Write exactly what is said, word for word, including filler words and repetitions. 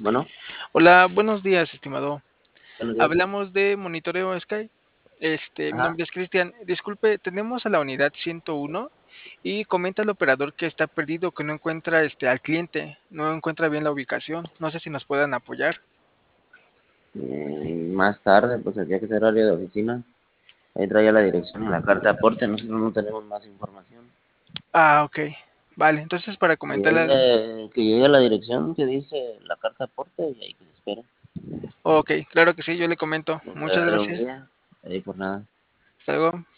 Bueno, Hola, buenos días, estimado. buenos días. Hablamos de Monitoreo Sky. Este, mi Ajá. nombre es Cristian. Disculpe, tenemos a la unidad ciento uno y comenta el operador que está perdido, que no encuentra este al cliente, no encuentra bien la ubicación. No sé si nos puedan apoyar. Eh, más tarde, pues el día que sea horario de oficina, ahí traía la dirección y la carta de aporte. Nosotros no tenemos más información. Ah, ok. Vale, entonces para Que comentarle al... llegue, que llegue a la dirección que dice la carta de aporte y ahí que se espere. Ok, claro que sí, yo le comento. Nos Muchas regale un gracias. día, ahí por nada. Hasta luego.